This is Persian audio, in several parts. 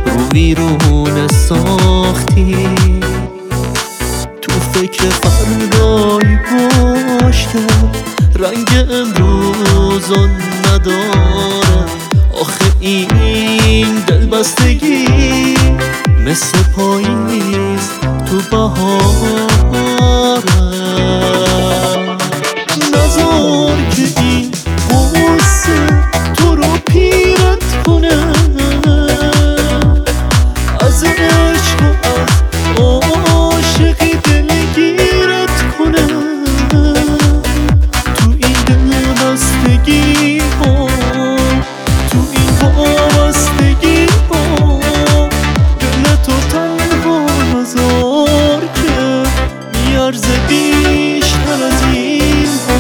رو ویرونه ساختی، تو فکر فردایی باشتم، رنگ امروزو نداره. آخه این دلبستگی مثل پاییز تو بهاره. نذار که این غصه تو رو پیرت کنه، از عشق و از عاشقی دلگیرت کنه. تو این دلبستگی ها، تو این وابستگی ها، دل تو تنها نذار که میارزه بیشتر از این ها.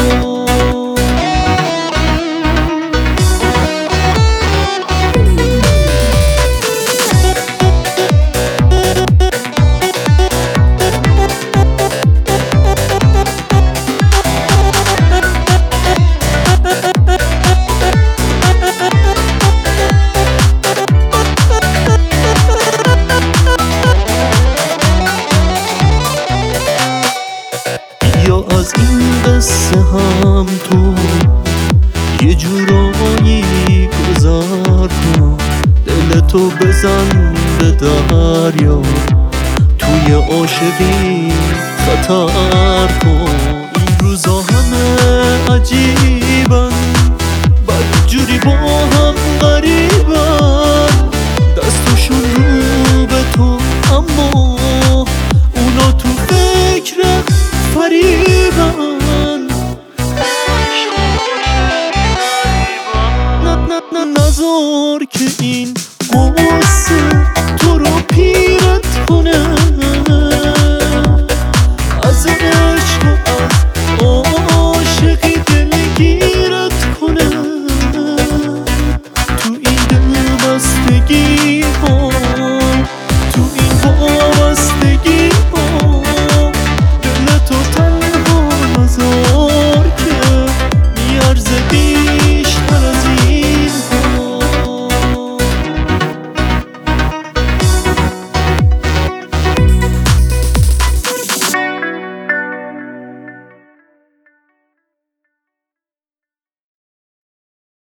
یا از این قصه هم تو یه جورایی گذر کن، دلتو بزن به دریا، توی عاشقی خطر کن. این روزا همه عجیبن، بدجوری با هم غریبن، دستشون رو به تو اما اونا تو فکر فریبن. نذار که این غصه تو رو پیرت کنه، از عشق و از عاشقی دلگیرت کنه. تو این دلبستگی ها